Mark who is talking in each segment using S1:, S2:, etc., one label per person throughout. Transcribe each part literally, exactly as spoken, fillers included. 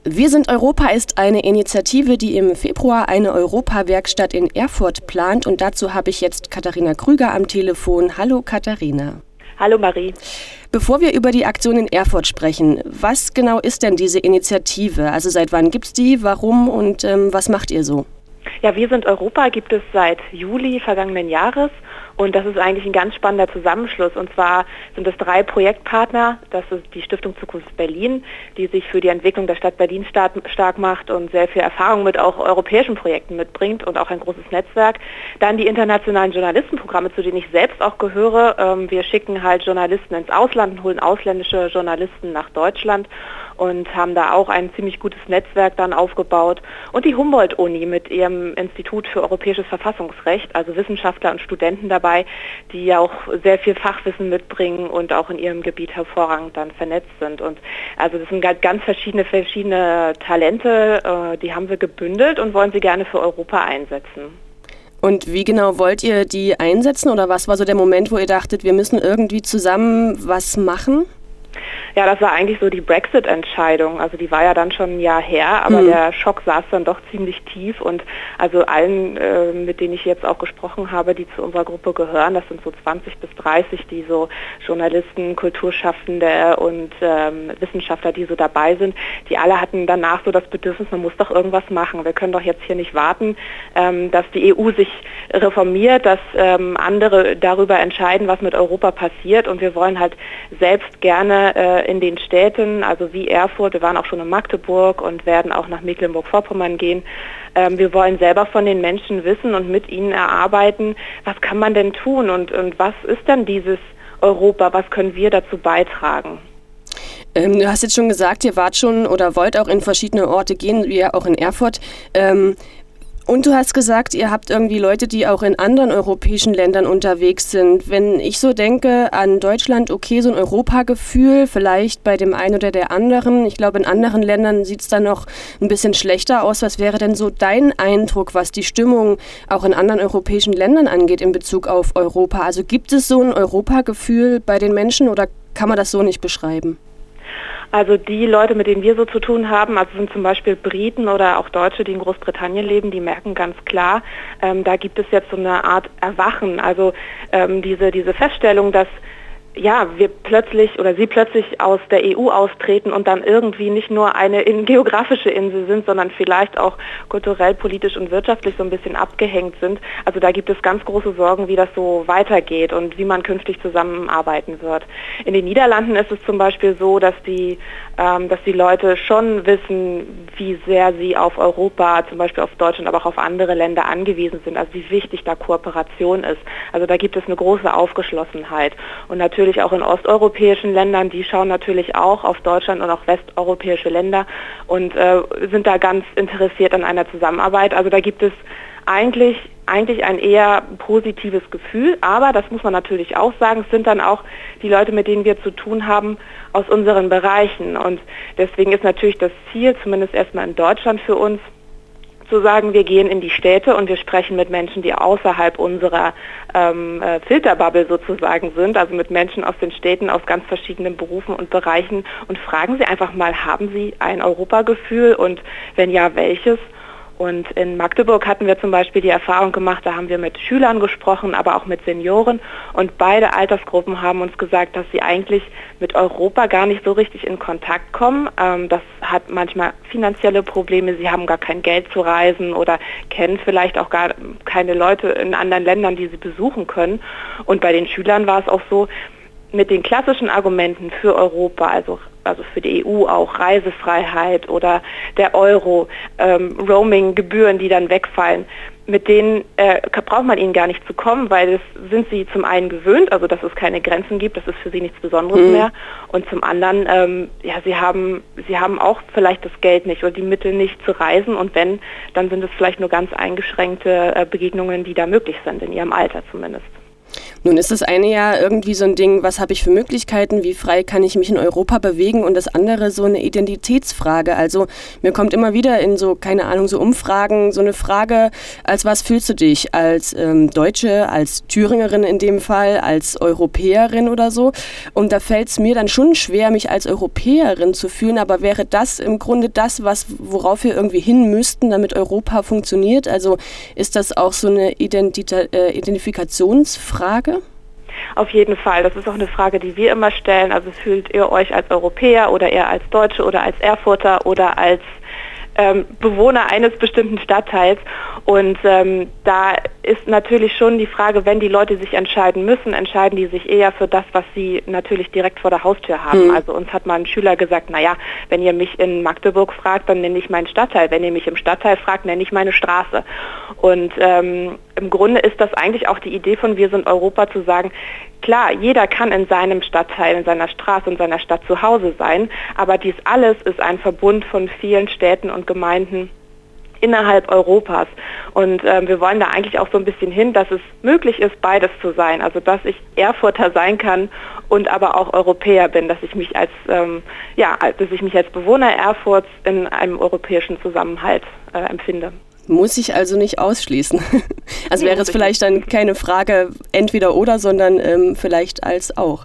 S1: Wir sind Europa ist eine Initiative, die im Februar eine Europawerkstatt in Erfurt plant. Und dazu habe ich jetzt Katharina Krüger am Telefon. Hallo Katharina.
S2: Hallo Marie.
S1: Bevor wir über die Aktion in Erfurt sprechen, was genau ist denn diese Initiative? Also seit wann gibt es die, warum und ähm, was macht ihr so?
S2: Ja, Wir sind Europa gibt es seit Juli vergangenen Jahres und das ist eigentlich ein ganz spannender Zusammenschluss. Und zwar sind es drei Projektpartner, das ist die Stiftung Zukunft Berlin, die sich für die Entwicklung der Stadt Berlin stark macht und sehr viel Erfahrung mit auch europäischen Projekten mitbringt und auch ein großes Netzwerk. Dann die internationalen Journalistenprogramme, zu denen ich selbst auch gehöre. Wir schicken halt Journalisten ins Ausland und holen ausländische Journalisten nach Deutschland und haben da auch ein ziemlich gutes Netzwerk dann aufgebaut. Und die Humboldt-Uni mit ihrem Institut für europäisches Verfassungsrecht, also Wissenschaftler und Studenten dabei, die ja auch sehr viel Fachwissen mitbringen und auch in ihrem Gebiet hervorragend dann vernetzt sind. Und also das sind ganz verschiedene, verschiedene Talente, die haben wir gebündelt und wollen sie gerne für Europa einsetzen.
S1: Und wie genau wollt ihr die einsetzen oder was war so der Moment, wo ihr dachtet, wir müssen irgendwie zusammen was machen?
S2: Ja, das war eigentlich so die Brexit-Entscheidung. Also die war ja dann schon ein Jahr her, aber mhm. der Schock saß dann doch ziemlich tief. Und also allen, äh, mit denen ich jetzt auch gesprochen habe, die zu unserer Gruppe gehören, das sind so zwanzig bis dreißig, die so Journalisten, Kulturschaffende und ähm, Wissenschaftler, die so dabei sind, die alle hatten danach so das Bedürfnis, man muss doch irgendwas machen. Wir können doch jetzt hier nicht warten, ähm, dass die E U sich reformiert, dass ähm, andere darüber entscheiden, was mit Europa passiert. Und wir wollen halt selbst gerne in den Städten, also wie Erfurt, wir waren auch schon in Magdeburg und werden auch nach Mecklenburg-Vorpommern gehen. Wir wollen selber von den Menschen wissen und mit ihnen erarbeiten, was kann man denn tun und, und was ist denn dieses Europa, was können wir dazu beitragen?
S1: Ähm, du hast jetzt schon gesagt, ihr wart schon oder wollt auch in verschiedene Orte gehen, wie auch in Erfurt. Ähm, Und du hast gesagt, ihr habt irgendwie Leute, die auch in anderen europäischen Ländern unterwegs sind. Wenn ich so denke an Deutschland, okay, so ein Europagefühl, vielleicht bei dem einen oder der anderen. Ich glaube, in anderen Ländern sieht es dann noch ein bisschen schlechter aus. Was wäre denn so dein Eindruck, was die Stimmung auch in anderen europäischen Ländern angeht in Bezug auf Europa? Also gibt es so ein Europagefühl bei den Menschen oder kann man das so nicht beschreiben?
S2: Also die Leute, mit denen wir so zu tun haben, also sind zum Beispiel Briten oder auch Deutsche, die in Großbritannien leben, die merken ganz klar, ähm, da gibt es jetzt so eine Art Erwachen. Also ähm, diese, diese Feststellung, dass ja, wir plötzlich oder sie plötzlich aus der E U austreten und dann irgendwie nicht nur eine in, geografische Insel sind, sondern vielleicht auch kulturell, politisch und wirtschaftlich so ein bisschen abgehängt sind. Also da gibt es ganz große Sorgen, wie das so weitergeht und wie man künftig zusammenarbeiten wird. In den Niederlanden ist es zum Beispiel so, dass die, ähm, dass die Leute schon wissen, wie sehr sie auf Europa, zum Beispiel auf Deutschland, aber auch auf andere Länder angewiesen sind, also wie wichtig da Kooperation ist. Also da gibt es eine große Aufgeschlossenheit. Und natürlich Natürlich auch in osteuropäischen Ländern, die schauen natürlich auch auf Deutschland und auch westeuropäische Länder und äh, sind da ganz interessiert an einer Zusammenarbeit. Also da gibt es eigentlich, eigentlich ein eher positives Gefühl, aber das muss man natürlich auch sagen, es sind dann auch die Leute, mit denen wir zu tun haben, aus unseren Bereichen. Und deswegen ist natürlich das Ziel, zumindest erstmal in Deutschland für uns, zu sagen, wir gehen in die Städte und wir sprechen mit Menschen, die außerhalb unserer ähm, äh, Filterbubble sozusagen sind, also mit Menschen aus den Städten, aus ganz verschiedenen Berufen und Bereichen und fragen sie einfach mal, haben sie ein Europagefühl und wenn ja, welches? Und in Magdeburg hatten wir zum Beispiel die Erfahrung gemacht, da haben wir mit Schülern gesprochen, aber auch mit Senioren und beide Altersgruppen haben uns gesagt, dass sie eigentlich mit Europa gar nicht so richtig in Kontakt kommen. Ähm, das hat manchmal finanzielle Probleme, sie haben gar kein Geld zu reisen oder kennen vielleicht auch gar keine Leute in anderen Ländern, die sie besuchen können. Und bei den Schülern war es auch so, mit den klassischen Argumenten für Europa, also, also für die E U auch, Reisefreiheit oder der Euro, ähm, Roaming-Gebühren, die dann wegfallen, mit denen äh, braucht man ihnen gar nicht zu kommen, weil das sind sie zum einen gewöhnt, also dass es keine Grenzen gibt, das ist für sie nichts Besonderes mhm. mehr. Und zum anderen, ähm, ja, sie haben, sie haben auch vielleicht das Geld nicht oder die Mittel nicht zu reisen und wenn, dann sind es vielleicht nur ganz eingeschränkte äh, Begegnungen, die da möglich sind, in ihrem Alter zumindest.
S1: Nun ist das eine ja irgendwie so ein Ding, was habe ich für Möglichkeiten, wie frei kann ich mich in Europa bewegen, und das andere so eine Identitätsfrage. Also mir kommt immer wieder in so, keine Ahnung, so Umfragen so eine Frage, als was fühlst du dich? Als ähm, Deutsche, als Thüringerin in dem Fall, als Europäerin oder so. Und da fällt es mir dann schon schwer, mich als Europäerin zu fühlen, aber wäre das im Grunde das, was, worauf wir irgendwie hin müssten, damit Europa funktioniert? Also ist das auch so eine Identita- äh, Identifikationsfrage?
S2: Auf jeden Fall. Das ist auch eine Frage, die wir immer stellen. Also fühlt ihr euch als Europäer oder eher als Deutsche oder als Erfurter oder als ähm, Bewohner eines bestimmten Stadtteils? Und ähm, da ist natürlich schon die Frage, wenn die Leute sich entscheiden müssen, entscheiden die sich eher für das, was sie natürlich direkt vor der Haustür haben. Mhm. Also uns hat mal ein Schüler gesagt, naja, wenn ihr mich in Magdeburg fragt, dann nenne ich meinen Stadtteil. Wenn ihr mich im Stadtteil fragt, nenne ich meine Straße. Und ähm, im Grunde ist das eigentlich auch die Idee von Wir sind Europa, zu sagen, klar, jeder kann in seinem Stadtteil, in seiner Straße, in seiner Stadt zu Hause sein, aber dies alles ist ein Verbund von vielen Städten und Gemeinden innerhalb Europas. Und ähm, wir wollen da eigentlich auch so ein bisschen hin, dass es möglich ist, beides zu sein. Also dass ich Erfurter sein kann und aber auch Europäer bin, dass ich mich als ähm, ja, dass ich mich als Bewohner Erfurts in einem europäischen Zusammenhalt äh, empfinde.
S1: Muss ich also nicht ausschließen. Also wäre es vielleicht dann keine Frage entweder oder, sondern ähm, vielleicht als auch.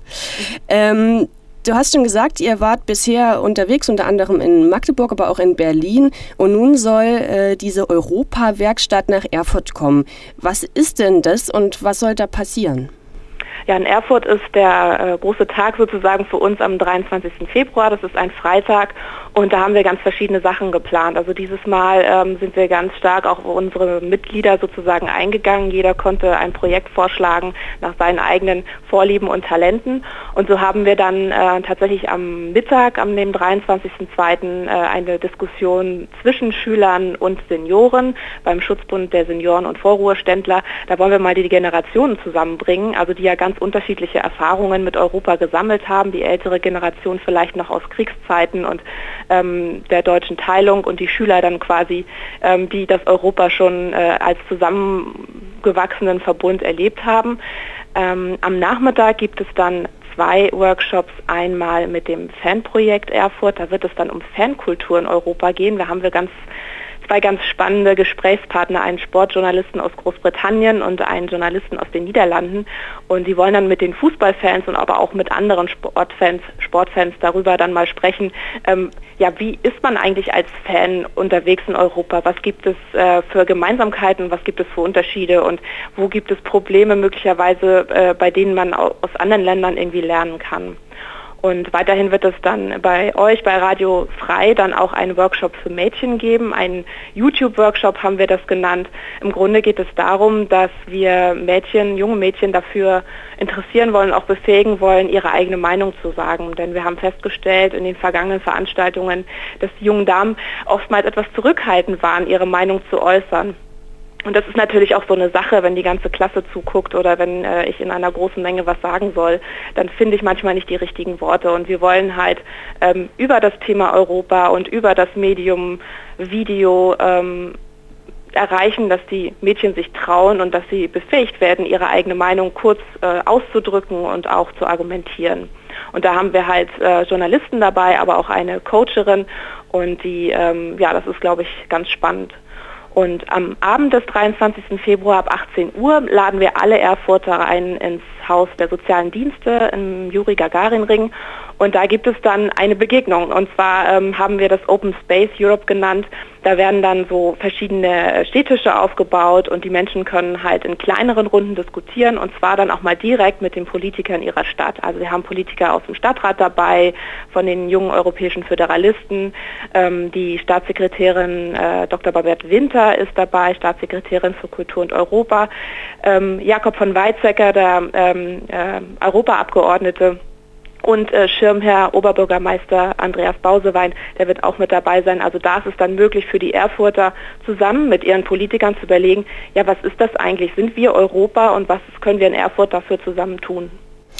S1: Ähm, Du hast schon gesagt, ihr wart bisher unterwegs, unter anderem in Magdeburg, aber auch in Berlin. Und nun soll äh, diese Europa-Werkstatt nach Erfurt kommen. Was ist denn das und was soll da passieren?
S2: Ja, in Erfurt ist der äh, große Tag sozusagen für uns am dreiundzwanzigsten Februar. Das ist ein Freitag und da haben wir ganz verschiedene Sachen geplant. Also dieses Mal ähm, sind wir ganz stark auch auf unsere Mitglieder sozusagen eingegangen. Jeder konnte ein Projekt vorschlagen nach seinen eigenen Vorlieben und Talenten. Und so haben wir dann äh, tatsächlich am Mittag, am dem dreiundzwanzigsten zweiten Äh, eine Diskussion zwischen Schülern und Senioren beim Schutzbund der Senioren und Vorruheständler. Da wollen wir mal die Generationen zusammenbringen, also die ja ganz unterschiedliche Erfahrungen mit Europa gesammelt haben. Die ältere Generation vielleicht noch aus Kriegszeiten und ähm, der deutschen Teilung und die Schüler dann quasi, ähm, die das Europa schon äh, als zusammengewachsenen Verbund erlebt haben. Ähm, am Nachmittag gibt es dann zwei Workshops, einmal mit dem Fanprojekt Erfurt. Da wird es dann um Fankultur in Europa gehen. Da haben wir ganz zwei ganz spannende Gesprächspartner, einen Sportjournalisten aus Großbritannien und einen Journalisten aus den Niederlanden. Und die wollen dann mit den Fußballfans und aber auch mit anderen Sportfans, Sportfans darüber dann mal sprechen, ähm, ja, wie ist man eigentlich als Fan unterwegs in Europa? Was gibt es äh, für Gemeinsamkeiten, was gibt es für Unterschiede und wo gibt es Probleme möglicherweise, äh, bei denen man aus anderen Ländern irgendwie lernen kann? Und weiterhin wird es dann bei euch, bei Radio Frei, dann auch einen Workshop für Mädchen geben. Einen YouTube-Workshop haben wir das genannt. Im Grunde geht es darum, dass wir Mädchen, junge Mädchen dafür interessieren wollen, auch befähigen wollen, ihre eigene Meinung zu sagen. Denn wir haben festgestellt in den vergangenen Veranstaltungen, dass die jungen Damen oftmals etwas zurückhaltend waren, ihre Meinung zu äußern. Und das ist natürlich auch so eine Sache, wenn die ganze Klasse zuguckt oder wenn äh, ich in einer großen Menge was sagen soll, dann finde ich manchmal nicht die richtigen Worte. Und wir wollen halt ähm, über das Thema Europa und über das Medium Video ähm, erreichen, dass die Mädchen sich trauen und dass sie befähigt werden, ihre eigene Meinung kurz äh, auszudrücken und auch zu argumentieren. Und da haben wir halt äh, Journalisten dabei, aber auch eine Coacherin und die, ähm, ja, das ist, glaube ich, ganz spannend. Und am Abend des dreiundzwanzigsten Februar ab achtzehn Uhr laden wir alle Erfurter ein ins Haus der sozialen Dienste im Juri-Gagarin-Ring. Und da gibt es dann eine Begegnung. Und zwar ähm, haben wir das Open Space Europe genannt. Da werden dann so verschiedene Stehtische aufgebaut und die Menschen können halt in kleineren Runden diskutieren und zwar dann auch mal direkt mit den Politikern ihrer Stadt. Also wir haben Politiker aus dem Stadtrat dabei, von den jungen europäischen Föderalisten. Ähm, die Staatssekretärin äh, Doktor Babette Winter ist dabei, Staatssekretärin für Kultur und Europa. Ähm, Jakob von Weizsäcker, der ähm, äh, Europaabgeordnete. Und äh, Schirmherr Oberbürgermeister Andreas Bausewein, der wird auch mit dabei sein. Also da ist es dann möglich für die Erfurter zusammen mit ihren Politikern zu überlegen, ja, was ist das eigentlich? Sind wir Europa und was können wir in Erfurt dafür zusammen tun?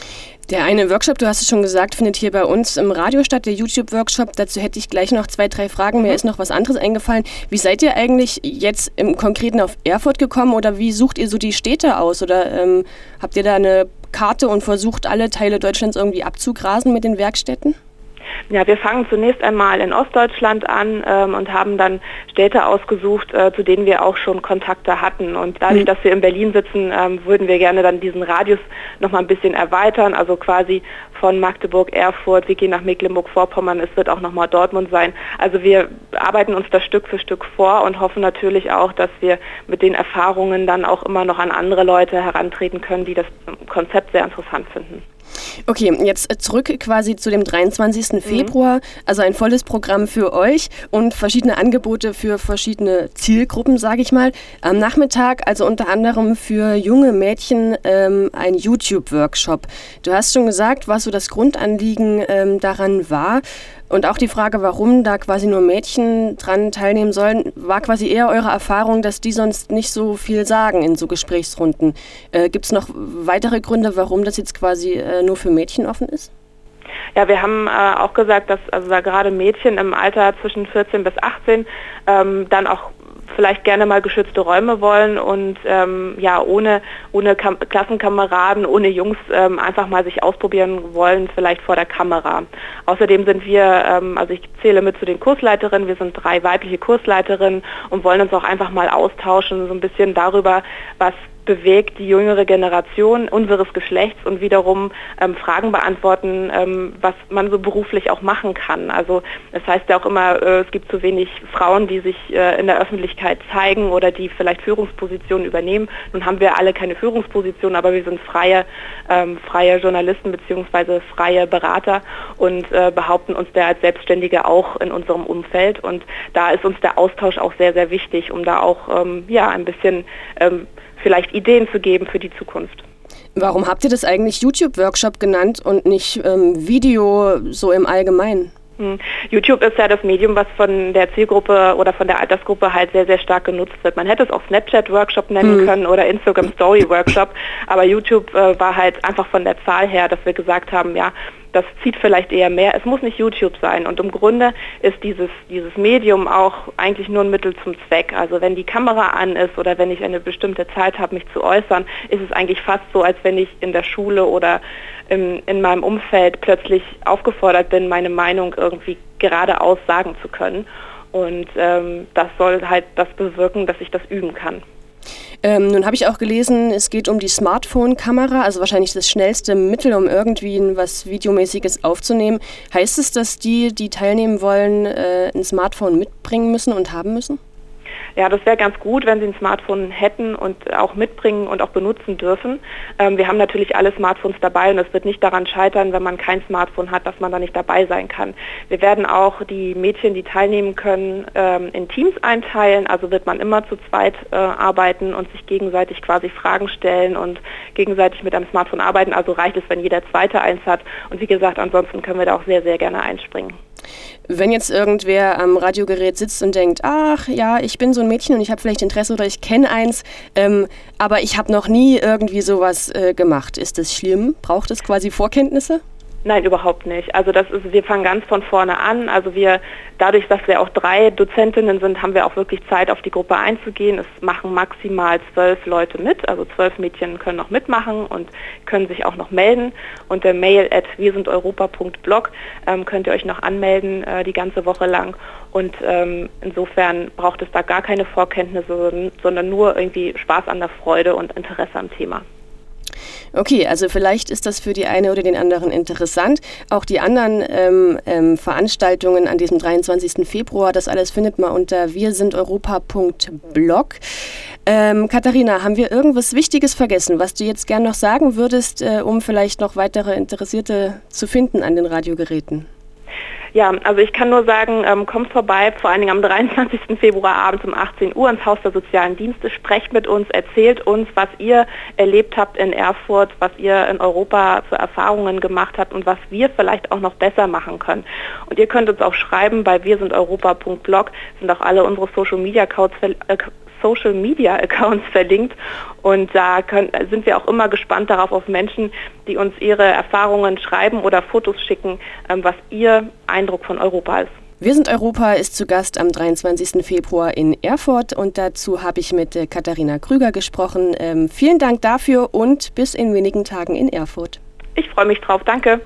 S1: Der eine Workshop, du hast es schon gesagt, findet hier bei uns im Radio statt, der YouTube-Workshop. Dazu hätte ich gleich noch zwei, drei Fragen. Mir ist noch was anderes eingefallen. Wie seid ihr eigentlich jetzt im Konkreten auf Erfurt gekommen oder wie sucht ihr so die Städte aus? Oder ähm, habt ihr da eine Karte und versucht, alle Teile Deutschlands irgendwie abzugrasen mit den Werkstätten?
S2: Ja, wir fangen zunächst einmal in Ostdeutschland an ähm, und haben dann Städte ausgesucht, äh, zu denen wir auch schon Kontakte hatten. Und dadurch, mhm. dass wir in Berlin sitzen, ähm, würden wir gerne dann diesen Radius nochmal ein bisschen erweitern, also quasi von Magdeburg, Erfurt, wir gehen nach Mecklenburg-Vorpommern, es wird auch nochmal Dortmund sein. Also wir arbeiten uns das Stück für Stück vor und hoffen natürlich auch, dass wir mit den Erfahrungen dann auch immer noch an andere Leute herantreten können, die das Konzept sehr interessant finden.
S1: Okay, jetzt zurück quasi zu dem dreiundzwanzigsten Februar, also ein volles Programm für euch und verschiedene Angebote für verschiedene Zielgruppen, sage ich mal. Am Nachmittag, also unter anderem für junge Mädchen, ähm, ein YouTube-Workshop. Du hast schon gesagt, was so das Grundanliegen ähm, daran war. Und auch die Frage, warum da quasi nur Mädchen dran teilnehmen sollen, war quasi eher eure Erfahrung, dass die sonst nicht so viel sagen in so Gesprächsrunden. Äh, gibt es noch weitere Gründe, warum das jetzt quasi äh, nur für Mädchen offen ist?
S2: Ja, wir haben äh, auch gesagt, dass also da gerade Mädchen im Alter zwischen vierzehn bis achtzehn ähm, dann auch vielleicht gerne mal geschützte Räume wollen und ähm, ja ohne ohne Kam- Klassenkameraden, ohne Jungs ähm, einfach mal sich ausprobieren wollen, vielleicht vor der Kamera. Außerdem sind wir, ähm, also ich zähle mit zu den Kursleiterinnen, wir sind drei weibliche Kursleiterinnen und wollen uns auch einfach mal austauschen, so ein bisschen darüber, was bewegt die jüngere Generation unseres Geschlechts und wiederum ähm, Fragen beantworten, ähm, was man so beruflich auch machen kann. Also es heißt ja auch immer, äh, es gibt zu wenig Frauen, die sich äh, in der Öffentlichkeit zeigen oder die vielleicht Führungspositionen übernehmen. Nun haben wir alle keine Führungsposition, aber wir sind freie, ähm, freie Journalisten bzw. freie Berater und äh, behaupten uns da als Selbstständige auch in unserem Umfeld. Und da ist uns der Austausch auch sehr, sehr wichtig, um da auch ähm, ja, ein bisschen ähm, vielleicht Ideen zu geben für die Zukunft.
S1: Warum habt ihr das eigentlich YouTube-Workshop genannt und nicht ähm, Video so im Allgemeinen?
S2: Hm. YouTube ist ja das Medium, was von der Zielgruppe oder von der Altersgruppe halt sehr, sehr stark genutzt wird. Man hätte es auch Snapchat-Workshop nennen hm. können oder Instagram-Story-Workshop, aber YouTube äh, war halt einfach von der Zahl her, dass wir gesagt haben, ja, das zieht vielleicht eher mehr. Es muss nicht YouTube sein. Und im Grunde ist dieses, dieses Medium auch eigentlich nur ein Mittel zum Zweck. Also wenn die Kamera an ist oder wenn ich eine bestimmte Zeit habe, mich zu äußern, ist es eigentlich fast so, als wenn ich in der Schule oder im, in meinem Umfeld plötzlich aufgefordert bin, meine Meinung irgendwie geradeaus sagen zu können. Und ähm, das soll halt das bewirken, dass ich das üben kann.
S1: Ähm, nun habe ich auch gelesen, es geht um die Smartphone-Kamera, also wahrscheinlich das schnellste Mittel, um irgendwie was Videomäßiges aufzunehmen. Heißt es, dass die, die teilnehmen wollen, äh, ein Smartphone mitbringen müssen und haben müssen?
S2: Ja, das wäre ganz gut, wenn Sie ein Smartphone hätten und auch mitbringen und auch benutzen dürfen. Ähm, wir haben natürlich alle Smartphones dabei und es wird nicht daran scheitern, wenn man kein Smartphone hat, dass man da nicht dabei sein kann. Wir werden auch die Mädchen, die teilnehmen können, ähm, in Teams einteilen. Also wird man immer zu zweit äh, arbeiten und sich gegenseitig quasi Fragen stellen und gegenseitig mit einem Smartphone arbeiten. Also reicht es, wenn jeder Zweite eins hat. Und wie gesagt, ansonsten können wir da auch sehr, sehr gerne einspringen.
S1: Wenn jetzt irgendwer am Radiogerät sitzt und denkt, ach ja, ich bin so ein Mädchen und ich habe vielleicht Interesse oder ich kenne eins, ähm, aber ich habe noch nie irgendwie sowas äh, gemacht. Ist das schlimm? Braucht es quasi Vorkenntnisse?
S2: Nein, überhaupt nicht. Also das ist, wir fangen ganz von vorne an. Also wir, dadurch, dass wir auch drei Dozentinnen sind, haben wir auch wirklich Zeit, auf die Gruppe einzugehen. Es machen maximal zwölf Leute mit, also zwölf Mädchen können noch mitmachen und können sich auch noch melden. Unter mail at wirsindeuropa punkt blog ähm, könnt ihr euch noch anmelden, äh, die ganze Woche lang. Und ähm, insofern braucht es da gar keine Vorkenntnisse, sondern nur irgendwie Spaß an der Freude und Interesse am Thema.
S1: Okay, also vielleicht ist das für die eine oder den anderen interessant. Auch die anderen ähm, ähm, Veranstaltungen an diesem dreiundzwanzigsten Februar, das alles findet man unter wirsindeuropa punkt blog. Ähm, Katharina, haben wir irgendwas Wichtiges vergessen, was du jetzt gern noch sagen würdest, äh, um vielleicht noch weitere Interessierte zu finden an den Radiogeräten?
S2: Ja, also ich kann nur sagen, ähm, kommt vorbei, vor allen Dingen am dreiundzwanzigsten Februar abends um achtzehn Uhr ins Haus der Sozialen Dienste, sprecht mit uns, erzählt uns, was ihr erlebt habt in Erfurt, was ihr in Europa für Erfahrungen gemacht habt und was wir vielleicht auch noch besser machen können. Und ihr könnt uns auch schreiben bei wirsindeuropa punkt blog, sind auch alle unsere Social Media Accounts Social-Media-Accounts verlinkt. Und da können, sind wir auch immer gespannt darauf auf Menschen, die uns ihre Erfahrungen schreiben oder Fotos schicken, ähm, was ihr Eindruck von Europa ist.
S1: Wir sind Europa ist zu Gast am dreiundzwanzigsten Februar in Erfurt und dazu habe ich mit äh, Katharina Krüger gesprochen. Ähm, vielen Dank dafür und bis in wenigen Tagen in Erfurt.
S2: Ich freue mich drauf. Danke.